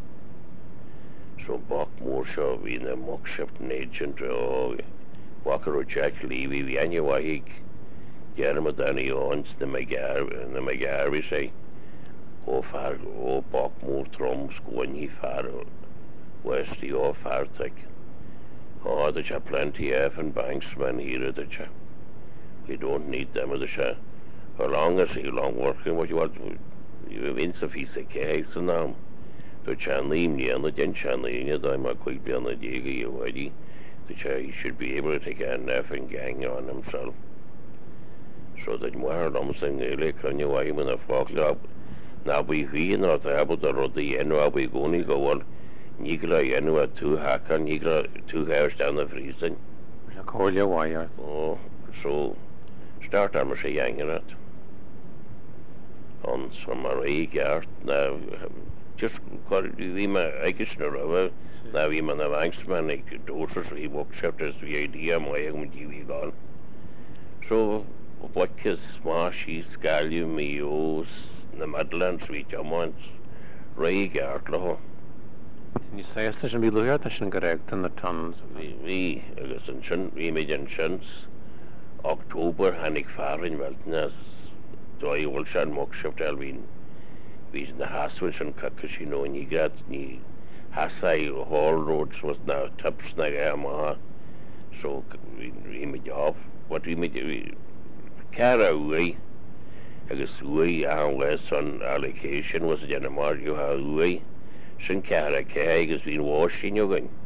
So bok more show we in the mock shift agent oh walker Jack Levy the annual I Jeremy Danny owns the megar the megar we say. O far o bok more drums going he far west the o far tick. Oh, there's a plenty of and banksmen here that cha. We don't need them as a cha. How long is he long working what you want you have insufficient case now. The chan leam ni and the gen chan leam you I'm a quick be on the dig you ready. The cha he should be able to take a nap and gang on himself. So that more something really can you why when a fog up. Now we we not able to run the end while we going to go on. Nigla yenu at two hack and nigla two hours down the freezing. I call you wire. Oh, so start I'm say younger it. On some array yard now just got we my I guess no over. Now we man the banksman like doors we workshop as the idea my own T V gone. So what is smashy scallium meos na Madlands we jamons ray gartlo Can you say it's should be lawyer that should correct in the tons we we agus an sin we made an chance October hanig farin weltnas doi wol shan mock shift alvin we in the house and kakashino ni gat ni hasai hall roads was now tips na gama so we we made off what we made we cara we agus we and west on allocation was a general you how we sin cara ke agus been washing you going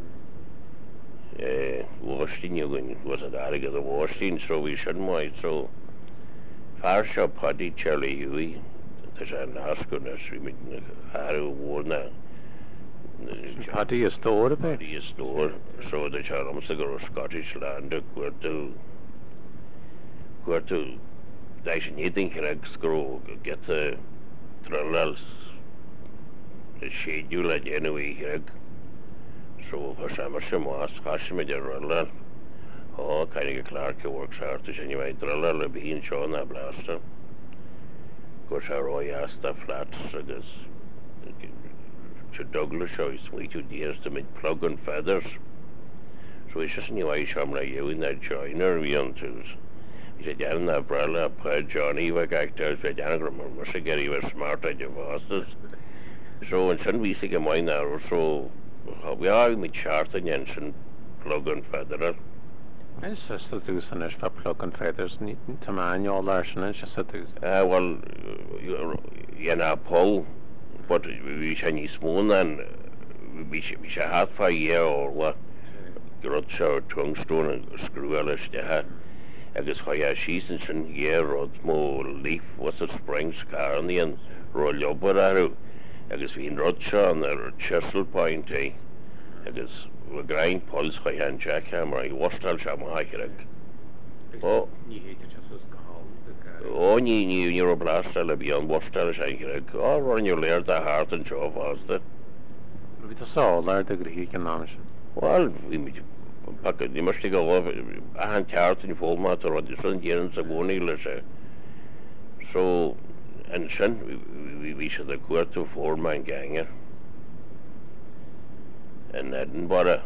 eh washing you going was a dar get the washing so we shouldn't mind so far shop party Charlie we there's an askuness we meet haru warna Paddy is store a bit. Paddy is store so the charms to go Scottish land where to where to Dash anything can grow get the trallals schedule at anyway here. So for summer shamas, Hashim Rallal. Oh, kind of Clark works hard to anyway, trallal being shown a blaster. Gosh, our roy asked the flats, I guess. to Douglas show is way too dear to make plug and feathers. So it's just new ice I'm like you in that joiner we on to. He said, "Yeah, na brella, pa Johnny, we got to say, "Yeah, I'm must get even smarter than you." So and son we see a mine now, so we are with chart and Jensen plug and feather. En just dat du sen er pa plug and feathers ni ta man all larsen en just dat du. Ah, well, you know, Paul, but we should need small and we should we should have for a year or what. Grot show tungstone and screw alles there. I guess how ya she's in year rod more leaf was a springs car on the end roll up with her. I guess we in Rodshaw and the Chesil Point, eh? I guess we grind pulse how ya and jackhammer. I washed all shama hiker. Oh, Ni hate just as called. oh, ni ni you're a blast all beyond washed all hiker. Oh, run your lair the heart and show fast it. Vi tar så lär det grej kan namns. Well, we pack it. You must go over. I had carrot in full matter or the sun years ago, English. So, and son, we, we, we should have go to four man ganger. And Edinburgh.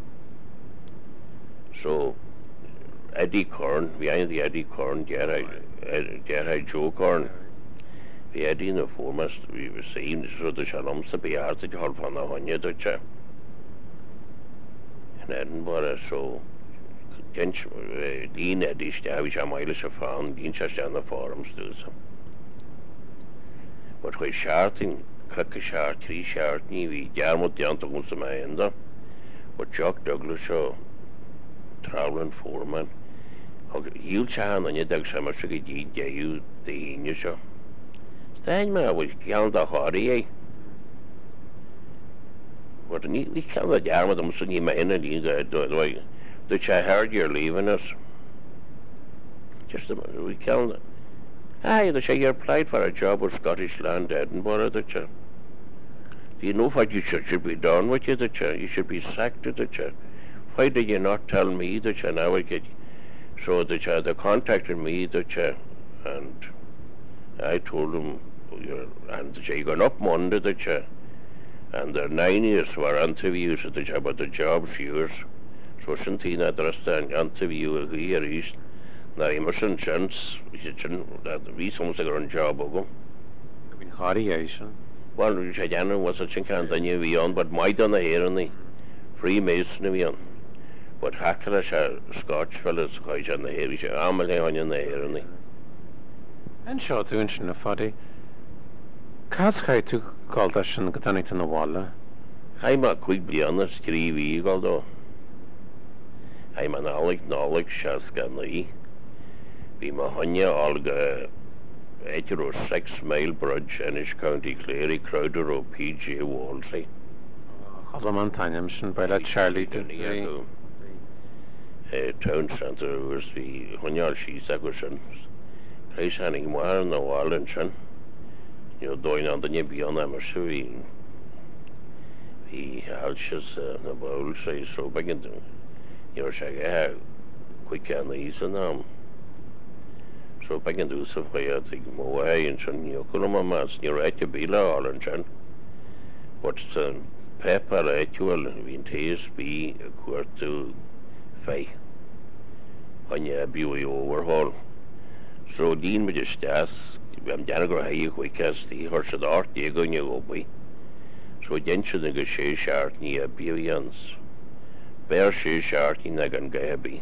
So, Eddie Corn, behind the Eddie Corn, Jerry, Jerry Joe Corn. We had in the foremost, we were saying, so the shalom to be hard to hold on the honey, Dutch. In Edinburgh, so Dean Eddie Stavish a mileage of farm, Dean just on the forums do so. But when sharting, cook a shart, three shart, we jarmut down to go to my end up. But Jock Douglas show traveling foreman. You'll chan on your dog so much to get you the in your show. Stein ma was killed a hardy, eh? But we can't let down with them so you may end it. Dutch, I heard you're leaving us. Just a minute, we can't. Aye, Dutch, you applied for a job with Scottish Land, Edinburgh, Dutch. Do you know what you should, should be done with you, Dutch? You should be sacked, Dutch. Why did you not tell me, Dutch, and I would get you? So, Dutch, they contacted me, Dutch, and I told them, and Dutch, you're going up Monday, Dutch. And there nine years were interviews at the job, but the job's yours. So Santina addressed an interview here east. Now Emerson chance, we should that we some say on job ago. I mean variation. Well, we said Anna was such a can't you beyond, but my done here on the Freemason beyond. But Hackerish a Scotch fellas quite on the hair, we said Amelie on the hair on the. En seo tú sin na fadi. Cadschaid tú gáilta sin go tannig na bhála. I'm a quick bliana scríb eagle though. I'm an alec knowledge shasganly. Be my hunya alga eight or six mile bridge Ennish County Clary Crowder or P J Wolsey. Chasaman tainim sin baila Charlie to Uh, town centre was the hunya she's a question. Place hanning more in the wall and son. You know, doing on the new beyond them, so he he has just uh, the bowl say so big and you know, say, how quick and easy now. So big and do so for you, think more way and son, you know, come on, mas, you're right to be la all and son. But uh, pepper actual, we taste be a quarter to five. On your beauty overhaul. So Dean with the stats. I'm going to go high quick as the horse of the art, you're going to go by. So then should the share shart near billions. Bear share shart in a gun gabby.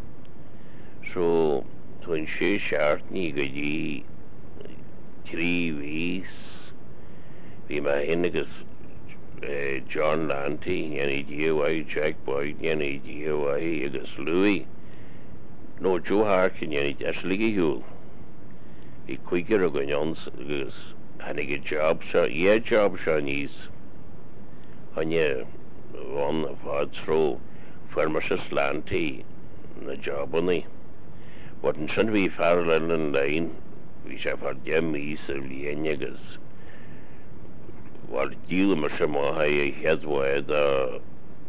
So when share shart near ye three weeks, we may indigus John Lanty, any G O I, Jack Boyd, any G O I, Agus Louis. No Joe Harkin, any Ashley Yule. He quicker a ganyons because and he get job shot yeah job shanies on yeah one of hard throw farmers land tea the job on the but in shouldn't be parallel in line we have had Jimmy Sylvianigas while deal with some high headway the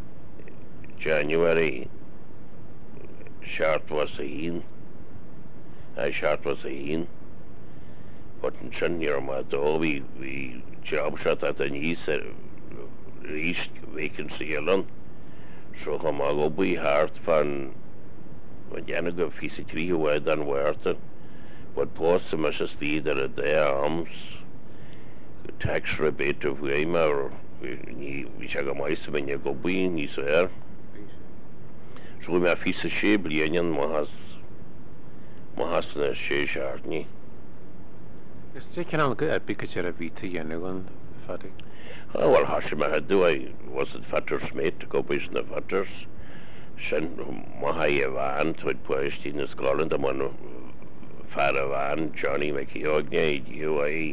January short was a in I short was a in but in Shanir Mado, we, we job shot at the knees, East vacancy alone. So gaan maar op bij hart van want jij nog visie drie hoe dan worden. Wat post ze maar die dat het daar arms tax rebate of way maar niet wie zeggen meestal ben je op bij niet zo er. Zo maar visie schebelien maar has maar has een schejart niet. Is het kan al een beetje een witte jaren Fadi. Oh, well, has je maar do I was it fatters mate to go bij de fatters. Sen maar hij waan tot poest in de Scotland dan man vader waan Johnny McKeogney U A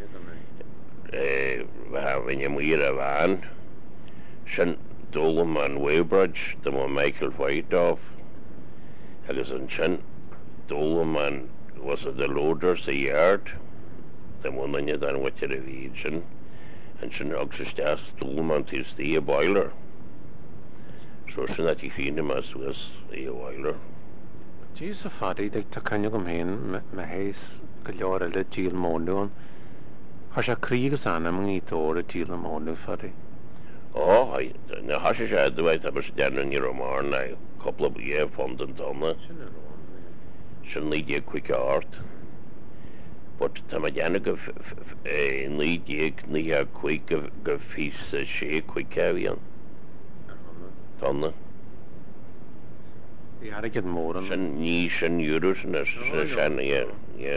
eh we hebben je meer waan sen Doleman Weybridge de man Michael Whiteoff het is een sen Doleman was it the loaders the yard de man dan je dan wat je de vision en sen ook zo staat Doleman is die boiler. So sen dat ik vind maar zo is die boiler. Jesus Fadi, dat kan je hem heen met hees gejaren le Jill Mondon. Has je kriegen aan hem niet door Jill Mondon Fadi. Oh, hij, nou has je het doen, dat was dan in je roman, nou, couple of years van den dan. Sen lead je quick art. But tam ajana go in lead je niet a quick go feast she quick avian. Dan. Ja, dat get more. Sen ni sen euros en sen ja, ja.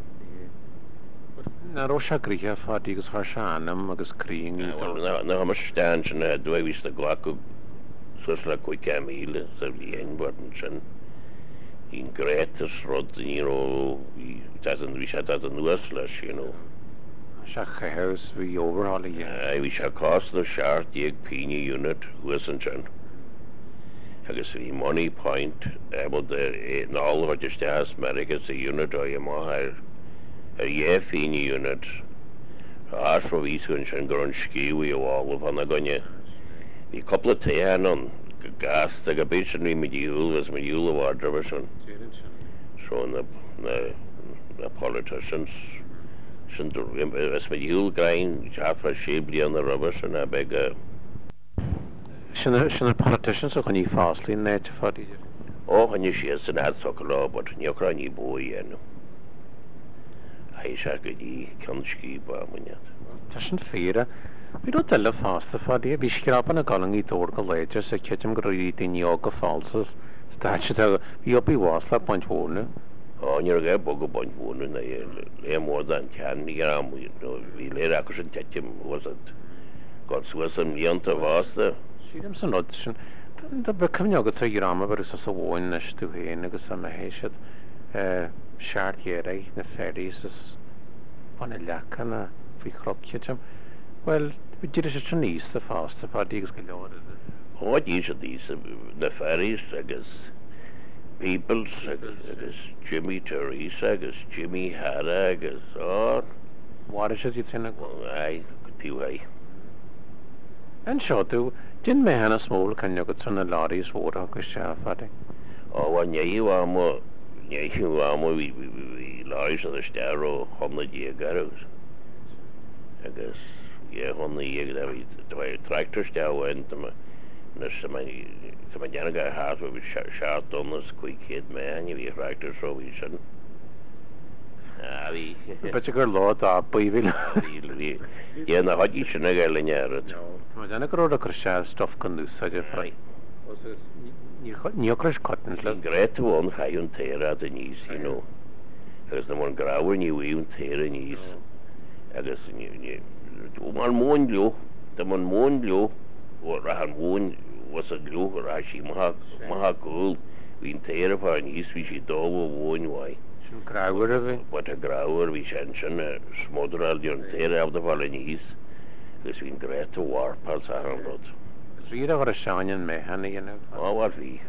Na Rosha kriegen Fadi gus hashanam agus kriegen niet. Nou, nou maar staan sen doe wist de glak zoals la quick amile, zo die een worden sen. In Gretes rod, you know, dat een wie dat een useless, you know. Shach house we overhaulen ja. I wish I cost the shart die penny unit wasn't jen. I guess the money point about the in all of just as America's a unit or you more a year penny unit. Ashro we soon jen grown ski we all of on the gunye. The couple of ten on gas the gabation we medieval was medieval water was on. So the the the politicians shouldn't as medieval grind half a shapely on the rubbish and a big uh Shouldn't shouldn't politicians so can you fastly net Fadi. oh and you see it's an ad so law but you can you boy and I shall get you can ski ba munyat. Tashin feira. We don't tell the faster Fadi. We scrap on a calling it or colleges so catch him great in yoga falses. Statue we up was that point one. Oh, you're a bug bunch one and they more than can gram we we later I couldn't catch him was it got some young to us there. She them some audition. The become yoga to gram but it's a one next to him agus some heshet uh shart here the ferries is on a lack and a we crop catch him. Well, we did it in East the faster Fadi is galore. What use of these the ferries I guess Peoples I guess Jimmy Teresa I guess Jimmy Hara I guess oh What is it you think? I too high. And sure do didn't me have a small can you get some lorries water because Fadi. Oh, when you are more you are more we we lorries of the Starro hundred year ago. I guess yeah hundred year that we tractors there went to na semani to mañana ga has we shot on this quick hit man you tractor so we shouldn't ah we But you got lot up we will. yeah na hadi shna ga lenyar Mañana creo que crashar stuff can do such a fry. Was it you crash cotton like great one hay un tera de nis you know there's the one grauer new un tera nis I guess you you man monlo the man monlo or han mon was a glue or ashi maha maha cool we tera for nis we should do one why Some grauer of it. but a grauer we shan shan smodral yon tera of the nis this we great to war pas around road Read over a shine me honey you know. oh what we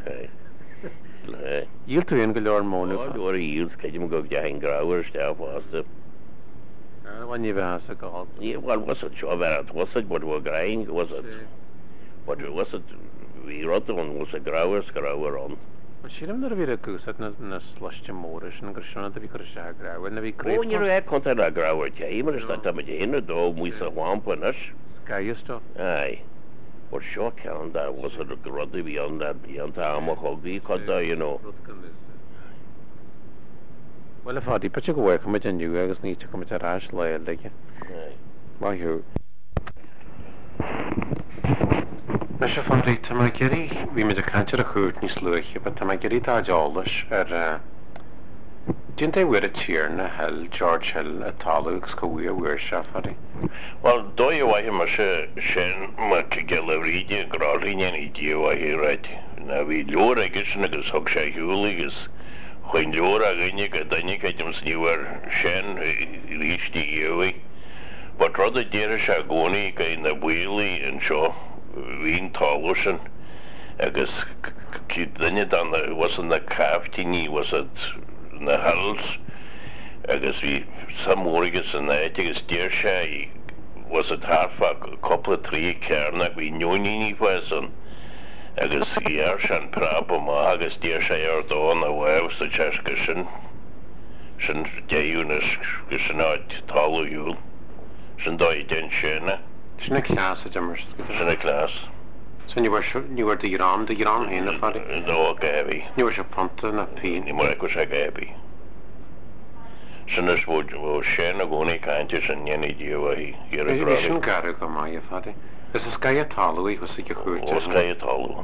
You'll to in galore mono. oh or yields can you go behind grauer staff was the When you have a call. yeah well was it sure that was it but we're grind was it but was it we wrote the one was a grauer grauer on Well, sílim na bhí a gúsad na sluiste móris an gur sinna a bhí gur se grahain na bhí Ó ní é conta a grahair te, mar is tá héine dó mú a bhámpanas. Gaiústo? Ai. Or seo ceann da was a rudí bhí an bhí an am a chogaí chuda, you know. Well, a fádí pe go bhfuir chuid an nniu agus ní go a ráis le leige. Maithú. Me se fan rí tá geirí bhí me a cantir a chuút níos luiche, ba tá geirí tá deálas ar Didn't they wear a tír na hell, George Hill, a talú agus go bhuiar bhuiir se fadí? Well, dói a waith mar se sin mar ce ge le ríide gráríine í díomh a híráid. Na bhí leor agus agus thug sé hiúla agus chuin leor a gine go daine caidim sníomhar sin ríistí dhéomhaí. Ba rud a déire se gcónaí go na bhuilaí an seo bhín talú sin agus daine dan was na cáftíní was it na halls agus bhí samórigus an éit agus déir sé was it harfa coppla trí cearnach bhí neoníní fuesan agus iar sin prab má agus déir sé ar dóin a bhhaibh sa teis go sin sin déúnas go sin áid talúúil sin dóid den sinna. Sinna clás a dimmers. Sinna clás. So you were you were the Iran, the Iran here, no faddy. No, Gabby. You were Ponta na P. Ni more was a Gabby. Sinnes would wo Shen agoni cantis and Yenny Dioa here a mission garu go my faddy. This is Gaia Talu, was it your good? Was Gaia Talu.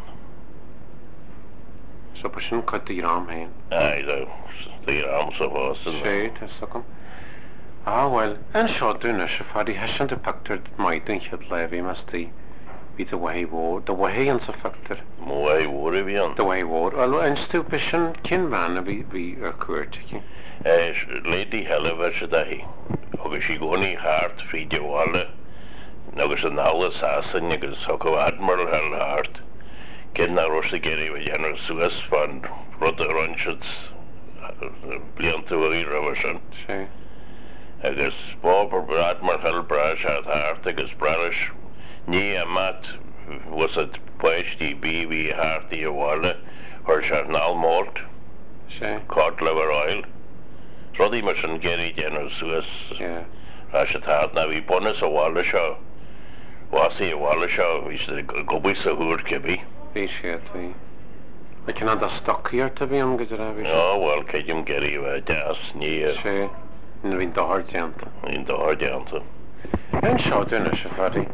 So person cut the Iran here. Aye, the the arms of us. Shade, so Ah well, and short dinner, faddy hasn't a pactor my think had levy must be. Be the way war, the way and so factor. Mo way war beyond. The way war. Well, and still vision kin man be be occurred. Eh, lady Helliver today. Okay, she goni heart feed you all. Nugus an all assassin, nugus hoko admiral hell heart. Ken na rosi geri with general Suez fund. Rudder runchets. Bliant to a reversion. See. I guess Bob or Admiral Hell Brash at heart. I guess British. Ní a mat was it poisty B V harty a walla or charnal malt cod liver oil Roddy mission Gary General Suez yeah Rashat hat na vi bonus a walla show wasi a walla show we should go be so hood kibby be shit we I cannot stock here to be on good oh well kajum Gary uh, das ní sé in the hard janta in the hard janta and shot in a safari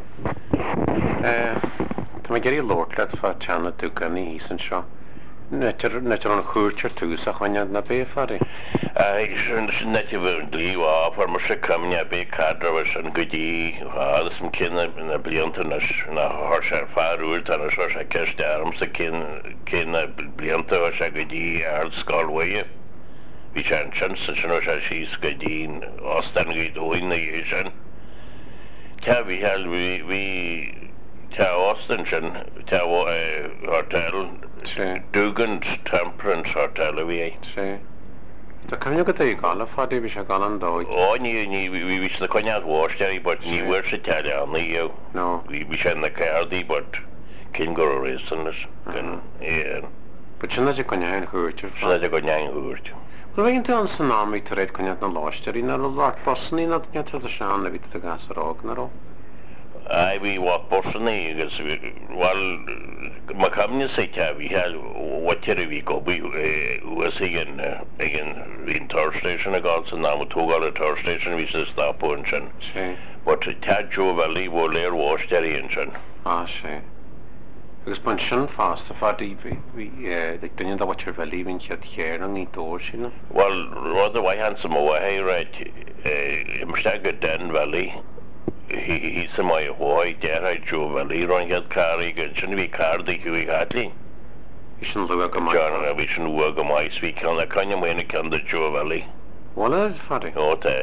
Tá mé géirí lóirlead fá teanna dúganí híos an seo. Netar an chúirtear tús a chuine na bé fadí. sin nete bhar dlíá far mar se cumne bé cadra sin go dtí hádas an cinna na blianta na thir sé fearúir tá seo sé ceiste arm sa cinna blianta se go dtí ar scáilhaide. Bhí sé an sin san sin sé síos go dtín ostan go dóin na dhé sin. Tá bhí heall bhí Tá Austin sin tá hotel Dugan's Temperance Hotel a bhí é. Tá cumne go é gála fadí bhí se gála an dóid. Ó ní ní bhí le coinead bháisteí, but ní bhfuir sa teannaí eo. No. Bhí bhí sé na cairdaí, but cin go résannas gan éan. But sinna de coineáin chuirtear. Sinna de coineáin chuirtear. Well, bhíonn tú an sanámaí tar réid coinead na láistearí na bhar bosnaí na netar a seán na bhí a gas arág na ró. Ai bhí bhá bosnaí agus bhil má camne sé te bhí heall watir a bhí go bhí was igen igen hín tar station a gáil san ná tógáil a tar station bhí sa stopún sin. Sí. But te jo bhí bh léir bháistearí an sin. Ah, sé. Agus ban sin fásta fadí bhí duine a bhatir bhelí hín chead chéir an ní dóir sinna? Well, rud a bhaid hansa má bhaid réid imste go den bhelí. Hí sa mai a bháid dearhaid jo bhelí ron head carí go sin bhí cardaí chuí hatlí. Bhí sin lua go mai. John a bhí sin lua go mai bhí ceann le caine mhaine ceann de jo bhelí. Bhla is fadí? Ó te.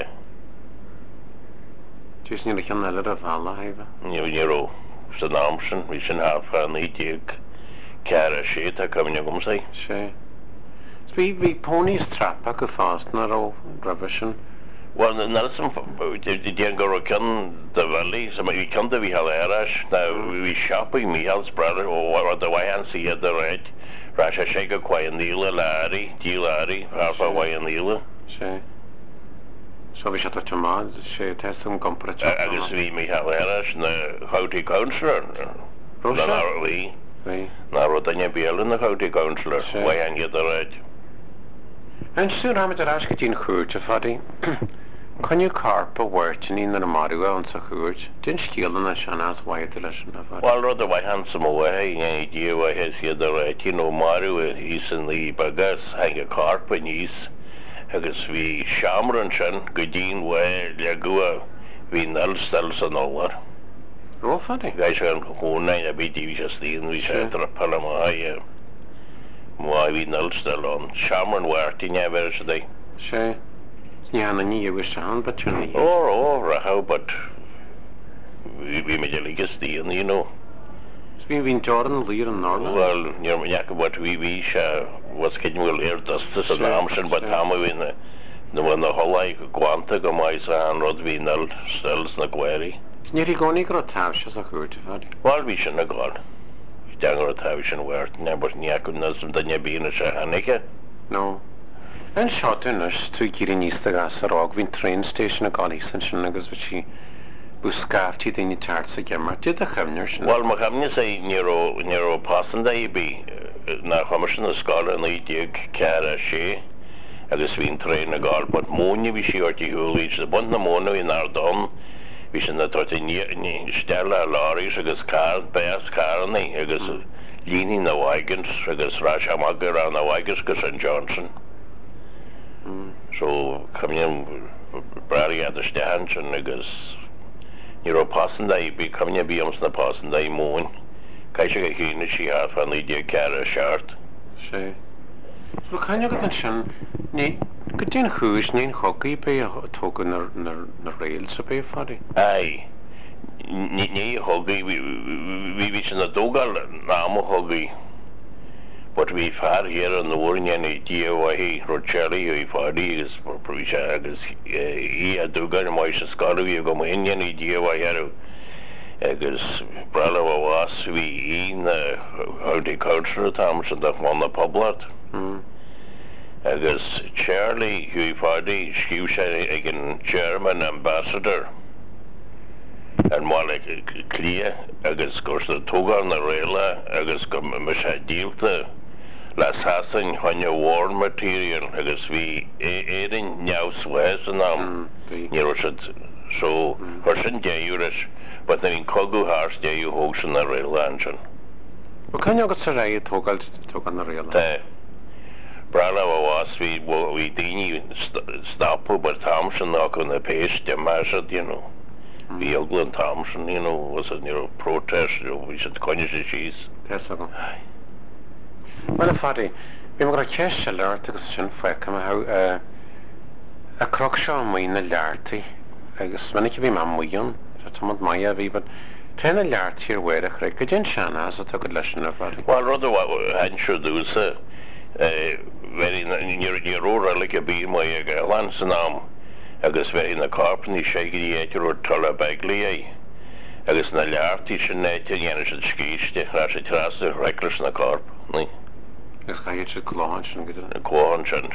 Dús ní le ceann eile a bhela haibh? Ní níró san amsin bhí sin háfa ní díag cear a sé a cumne gom sé. Sé. Bhí bhí póníos trappa go fást na ró rabisin. Well, Nelson, the go can the valley, so we come to we have Irish now we shopping me else brother or what the way and see at the right Rasha shake a quay in the illa laddie, D laddie, half away in the illa. sé. So bhí sé tá má sé testum gompra Agus bhí mí heis na county councillor. Na bhí. Na ru daine bélan na county councillor, wa an iad a réid. An siú ráid ar as go dtín chuúirte fadí. Conniu carpa bhhairtin í na marú an sa chuúirt, Din scíalan na sean as bhaid leis na fadí. Well rud a bhaid handsam away, ngay díomh hes iad a réid, you know, marú ís an lí bagas, hang a carpa níos, agus bhí seamran sin go dtín wa le gua bhí nalstal san óhar. Ró fadí? Gais an húnain a bítí bhí sé stíon bhí sé trapala má má bhí nalstal an seamran bhhairtí never sé dé. Sé. Ní hanna ní a bhuiiste an bat ní. Ó, ó, rahau, but bhí me lígus stíon, you know. Bhí hín Jordan lír an Norland? Well, níor maiach what bhí bhí se was cin bhfuil ar dustas an amsin, but tam bhí na na bhfuil na holaigh gwanta go mais an rud bhí nal stils na gweiri. Níir i gcónaí go tábhse a chuúirte fadí? Well, bhí sin na gáil. Deangar a tábhí sin bhairt, nebart níach na daine bína se hanige. No. An seo dunas tú gírí níos a gas arág hín train station a gáí san sin agus bhí si bú scáftí daoine teart sa gemar. Did a chemneir sin? Well, ma chemne sé níró níró pasanda i bí na chamar sin na scála an ídiag ceara sé agus bhín train a gáil, but móne bhí si ortí húlíid sa bunt na móna í nardón bhí sin na torta ní stella lárís agus car, beas carnaí agus líní na waigans agus rás amagar an na waigas go Saint Johnson. So cymniam brari ad ysdahan sin agus niro pasanda i bi cymnia bi ams na pasanda i mwn caisio ga hyn si hat fan lidia cara siart. Sé. So cynnig oedd yn sin ni gydyn chwys ni'n chogi be togan na rail sa be ffari? Ai, ni hogi vi vi sin na dogal namo hogi. But we far here on the warning and D O I Rocherry we fari is for provision agus he a dogan moish scholar we go in any D O I here agus brala was we in the horticulture times and the on the public. Agus Charlie we fari she was again German ambassador and more like clear agus goes the togan the rail agus go masha deal the las hasan hanya war material agus vi erin nyaus wes and um niroshat so person jayurish but then in kogu hars jayu hoxan na rail engine. Well, can you get sarai togal togan na rail? Te brala was vi vi dini stop but Thompson knock on the page the measured you know. Vi Ogland Thompson you know was a near protest we should conjure cheese. Yes ago. Well, faddy, we were going to catch a lart agus sin feic am how a croc show me in the larty. I guess when I could be mammuyon, that's what my avy, but ten a lart here where the crick in Shanna as I took a lesson of faddy. Well, rather what I should do is uh, very near your road like a beam my lance and arm. I guess very in the carpet, shaky the edge or tulla bagly. I guess na larty should net again as it skis, the rash it has the reckless in the carp. Gus ga je clóhann sin go. Clóhann sin.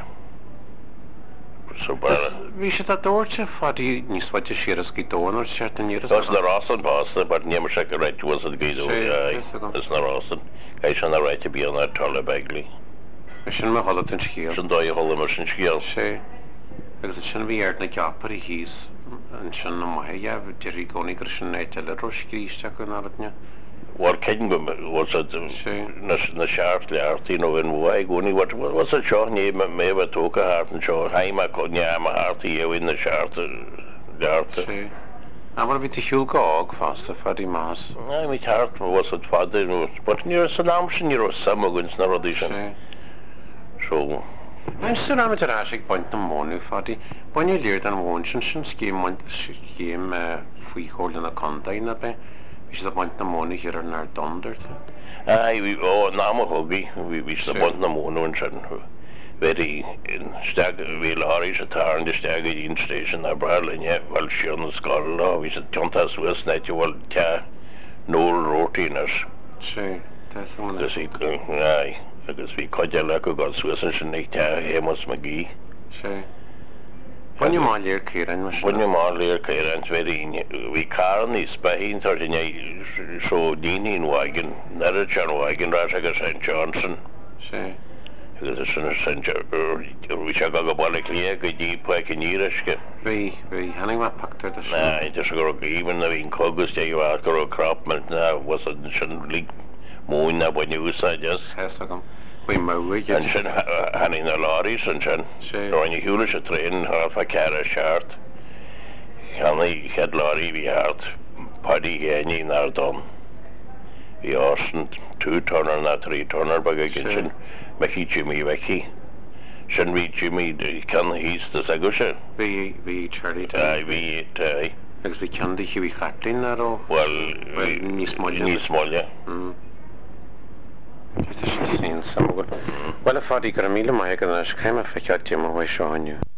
So bara. Vi sé a dúirte fadí níos faide siras go dónar seart an níras. That's the Rossan pasta, but never check a right was it gido. It's not Rossan. I should not right to be on that toilet bagly. Sin me holla an sciel. Sin dói holla mar sin sciel. Sé. Agus sin bhí ar na gapar i hís an sin na maithe dirí gcónaí gur sin éite le roscríiste go náratne. What can was it na sharp leart you know in way going what was a show name maybe took a heart and show hi ma could yeah my heart you in the sharp leart sí a war bit hiul gog fast for the mass I my heart was it father but near some amshin you some guns na audition so I'm still am at a point na monu fadi when you learned an wonchen sin scheme scheme fui hold in a container na be is the point na monu here in our donder ai we oh namo hobby we we the point na monu and sin very in stag we lorries at turn the stag in station na Berlin yeah well sure the scholar we said Jontas West night you will ta no rotiners sí that's one the sequel ai agus bhí coide le go gáil suasan sin ag te hémas magí. sé. Bunne má léir céan mar Bunne má léir céan bhí bhí caran níos bahín tar dinne seo dínín waigin, nar a John Waigin rá agus Saint Johnson. sé. Agus sin Saint bhí se go go bála lé go dtí pe níiriske. Bhí bhí hanig má pactar de Na, just go íban a bhín cogus de bhá go crapment na was sin lí múin na bunne úsá just. Hes agam. Bhí móig An sin haning na láí san sin sé. roiinne hiúla a tréin fa ceara seart. Channa chead láí bhí hart padí héí nar dom. Bhí ásan tú tonnar na trí tonnar bag gin sin meí Jimmy Vicky. Sin bhí Jimmy can híos a go se. Bhí bhí Charlie A bhí te agus bhí ceandaí chi bhí chatlín ar ó. well níos moille. níos molle. Is sin sin samgul. Well a fádaí go míle mai gan caiime feiceáte a bhaid seáinniu.